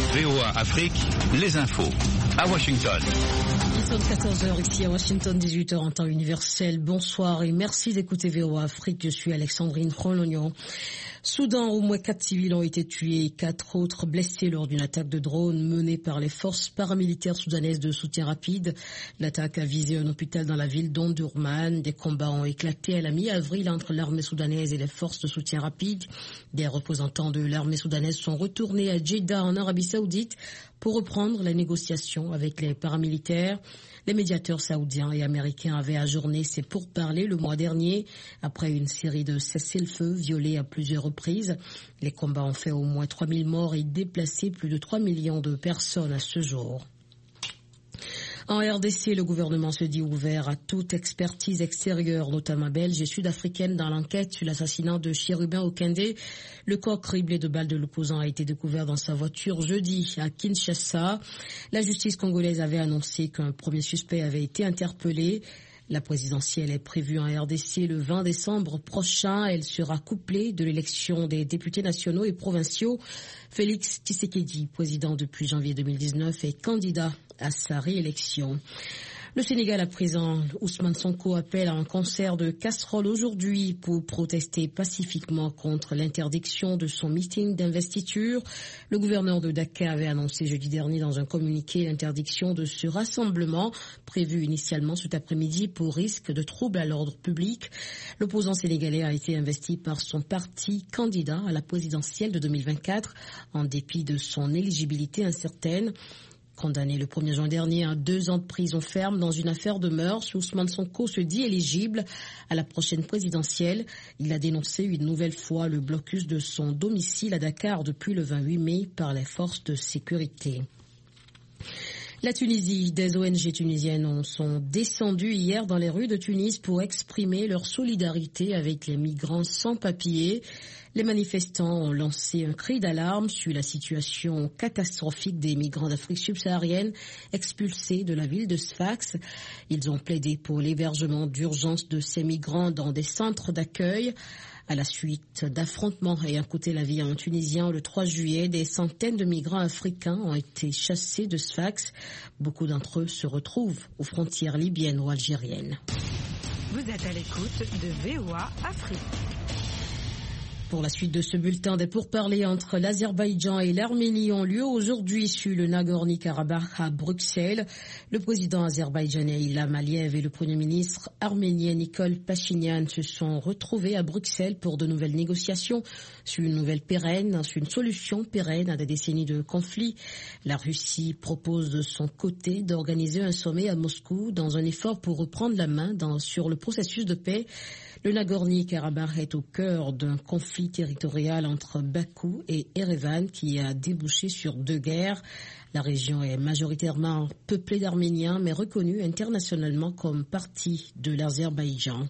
VOA Afrique, les infos. À Washington. Il sonne 14h ici à Washington, 18h en temps universel. Bonsoir et merci d'écouter VOA Afrique. Je suis Alexandrine Rolognon. Soudan, au moins 4 civils ont été tués et 4 autres blessés lors d'une attaque de drone menée par les forces paramilitaires soudanaises de soutien rapide. L'attaque a visé un hôpital dans la ville d'Omdurman. Des combats ont éclaté à la mi-avril entre l'armée soudanaise et les forces de soutien rapide. Des représentants de l'armée soudanaise sont retournés à Jeddah en Arabie Saoudite pour reprendre les négociations avec les paramilitaires. Les médiateurs saoudiens et américains avaient ajourné ces pourparlers le mois dernier après une série de cessez-le-feu violés à plusieurs reprises. Les combats ont fait au moins 3000 morts et déplacé plus de 3 millions de personnes à ce jour. En RDC, le gouvernement se dit ouvert à toute expertise extérieure, notamment belge et sud-africaine, dans l'enquête sur l'assassinat de Chérubin Okende. Le corps criblé de balles de l'opposant a été découvert dans sa voiture jeudi à Kinshasa. La justice congolaise avait annoncé qu'un premier suspect avait été interpellé. La présidentielle est prévue en RDC le 20 décembre prochain. Elle sera couplée de l'élection des députés nationaux et provinciaux. Félix Tshisekedi, président depuis janvier 2019, est candidat à sa réélection. Le Sénégal à présent, Ousmane Sonko appelle à un concert de casseroles aujourd'hui pour protester pacifiquement contre l'interdiction de son meeting d'investiture. Le gouverneur de Dakar avait annoncé jeudi dernier dans un communiqué l'interdiction de ce rassemblement prévu initialement cet après-midi pour risque de troubles à l'ordre public. L'opposant sénégalais a été investi par son parti candidat à la présidentielle de 2024 en dépit de son éligibilité incertaine. Condamné le 1er juin dernier à 2 ans de prison ferme dans une affaire de mœurs, Ousmane Sonko se dit éligible à la prochaine présidentielle. Il a dénoncé une nouvelle fois le blocus de son domicile à Dakar depuis le 28 mai par les forces de sécurité. La Tunisie, des ONG tunisiennes sont descendues hier dans les rues de Tunis pour exprimer leur solidarité avec les migrants sans papiers. Les manifestants ont lancé un cri d'alarme sur la situation catastrophique des migrants d'Afrique subsaharienne expulsés de la ville de Sfax. Ils ont plaidé pour l'hébergement d'urgence de ces migrants dans des centres d'accueil. À la suite d'affrontements ayant coûté la vie à un Tunisien le 3 juillet, des centaines de migrants africains ont été chassés de Sfax. Beaucoup d'entre eux se retrouvent aux frontières libyennes ou algériennes. Vous êtes à l'écoute de VOA Afrique. Pour la suite de ce bulletin, des pourparlers entre l'Azerbaïdjan et l'Arménie ont lieu aujourd'hui sur le Nagorno-Karabakh à Bruxelles. Le président azerbaïdjanais Ilham Aliyev et le premier ministre arménien Nikol Pachinian se sont retrouvés à Bruxelles pour de nouvelles négociations sur une solution pérenne à des décennies de conflits. La Russie propose de son côté d'organiser un sommet à Moscou dans un effort pour reprendre la main sur le processus de paix. Le Nagorno-Karabakh est au cœur d'un conflit territorial entre Bakou et Erevan qui a débouché sur 2 guerres. La région est majoritairement peuplée d'Arméniens mais reconnue internationalement comme partie de l'Azerbaïdjan.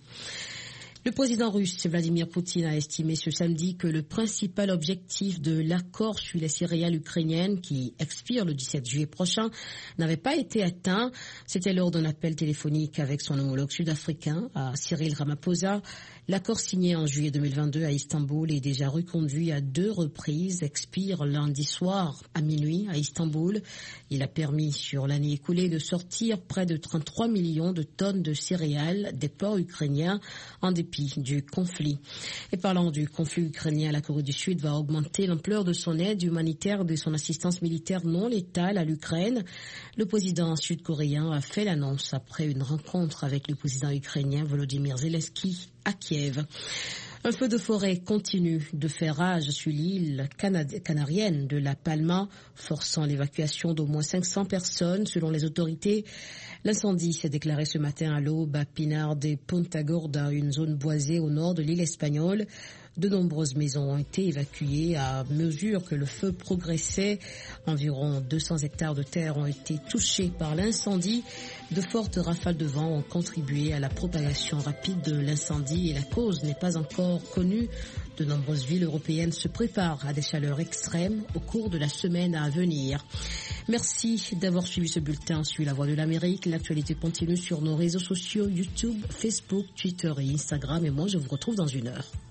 Le président russe Vladimir Poutine a estimé ce samedi que le principal objectif de l'accord sur les céréales ukrainiennes qui expire le 17 juillet prochain n'avait pas été atteint. C'était lors d'un appel téléphonique avec son homologue sud-africain, Cyril Ramaphosa. L'accord signé en juillet 2022 à Istanbul est déjà reconduit à 2 reprises, expire lundi soir à minuit à Istanbul. Il a permis sur l'année écoulée de sortir près de 33 millions de tonnes de céréales des ports ukrainiens en dépit du conflit. Et parlant du conflit ukrainien, la Corée du Sud va augmenter l'ampleur de son aide humanitaire, de son assistance militaire non létale à l'Ukraine. Le président sud-coréen a fait l'annonce après une rencontre avec le président ukrainien Volodymyr Zelensky à Kiev. Un feu de forêt continue de faire rage sur l'île canarienne de La Palma, forçant l'évacuation d'au moins 500 personnes selon les autorités. L'incendie s'est déclaré ce matin à l'aube à Pinar de Punta Gorda, une zone boisée au nord de l'île espagnole. De nombreuses maisons ont été évacuées à mesure que le feu progressait. Environ 200 hectares de terre ont été touchés par l'incendie. De fortes rafales de vent ont contribué à la propagation rapide de l'incendie et la cause n'est pas encore connue. De nombreuses villes européennes se préparent à des chaleurs extrêmes au cours de la semaine à venir. Merci d'avoir suivi ce bulletin sur La Voix de l'Amérique. L'actualité continue sur nos réseaux sociaux YouTube, Facebook, Twitter et Instagram. Et moi, je vous retrouve dans 1 heure.